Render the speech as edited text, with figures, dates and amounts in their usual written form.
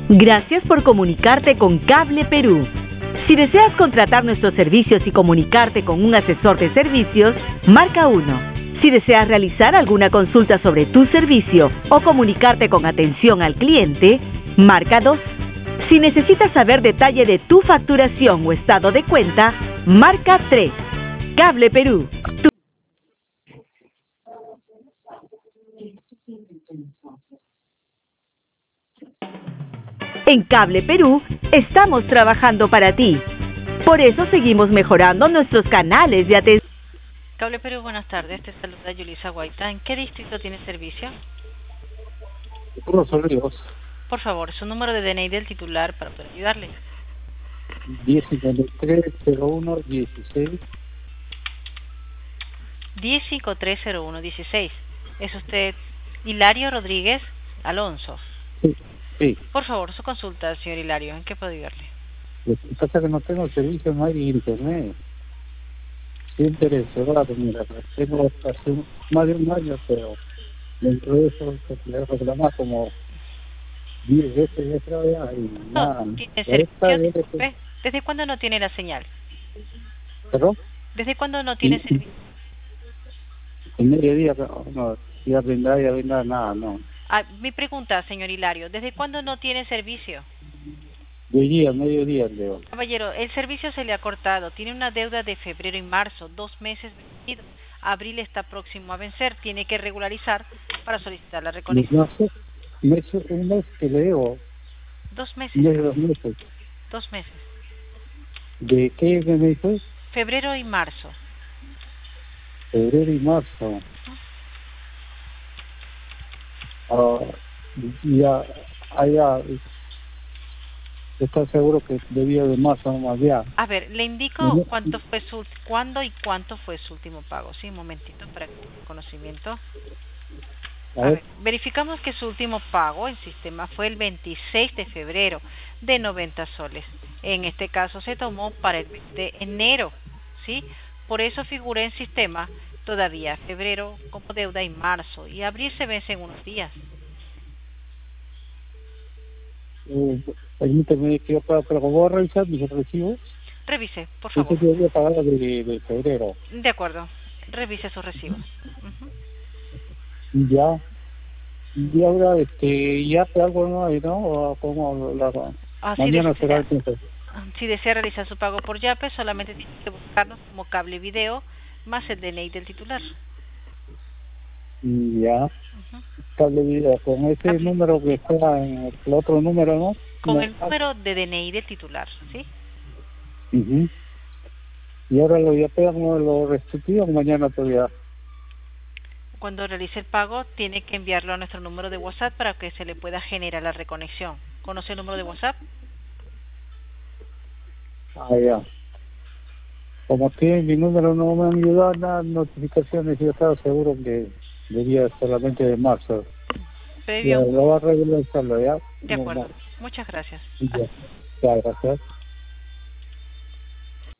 Gracias por comunicarte con Cable Perú. Si deseas contratar nuestros servicios y comunicarte con un asesor de servicios, marca 1. Si deseas realizar alguna consulta sobre tu servicio o comunicarte con atención al cliente, marca 2. Si necesitas saber detalle de tu facturación o estado de cuenta, marca 3. Cable Perú. En Cable Perú estamos trabajando para ti. Por eso seguimos mejorando nuestros canales de atención. Cable Perú, buenas tardes. Te saluda Yulisa Guaita. ¿En qué distrito tiene servicio? Los Olivos. Por favor, su número de DNI del titular para poder ayudarle. 1053-01-16. 1053-01-16. ¿Es usted Hilario Rodríguez Alonso? Sí. Por favor, su consulta, señor Hilario. ¿En qué puedo ayudarle? Lo que pasa es que no tengo servicio, no hay internet. Siempre interesado, mira, tengo hace más de un año, pero dentro de eso se puede reclamar como 10 veces de trabajo y nada. No tiene servicio, disculpe. ¿Desde cuándo no tiene la señal? ¿Perdón? ¿Desde cuándo no tiene servicio? En mediodía, no, ya vendrá, nada, no. Mi pregunta, señor Hilario, ¿desde cuándo no tiene servicio? Mediodía, Leo. Caballero, el servicio se le ha cortado. Tiene una deuda de febrero y marzo, 2 meses vencidos. Abril está próximo a vencer. Tiene que regularizar para solicitar la reconexión. Un mes que le debo. 2 meses. 2 meses. 2 meses. ¿De qué me dices? Febrero y marzo. Febrero y marzo. ¿Estás seguro que debía de marzo nomás ya? A ver, le indico cuándo y cuánto fue su último pago. Sí, un momentito para que tenga conocimiento. A ver, verificamos que su último pago en sistema fue el 26 de febrero de 90 soles. En este caso se tomó para el 20 de enero, ¿sí? Por eso figura en sistema todavía febrero como deuda y marzo. Y abril se vence en unos días. Permíteme que yo pueda, pero ¿voy a revisar mis recibos? Revise, por favor. Yo voy a pagar de febrero. De acuerdo, revise sus recibos. Ya. Y ahora, ya hace algo nuevo, ¿no? O como mañana será el tiempo. Si desea realizar su pago por Yape, solamente tiene que buscarnos como Cable Video más el DNI del titular. Ya. Cable Video, con ese número que está en el otro número, ¿no? Con el número de DNI del titular, ¿sí? Y ahora lo yapeamos, lo restituimos mañana todavía. Cuando realice el pago, tiene que enviarlo a nuestro número de WhatsApp para que se le pueda generar la reconexión. ¿Conoce el número de WhatsApp? Ya. Como tiene mi número, no me han ayudado nada, notificaciones, yo estaba seguro que debía solamente de marzo. Ya, lo voy a regularizarlo, ¿ya? De acuerdo. Muchas gracias. Ya, gracias.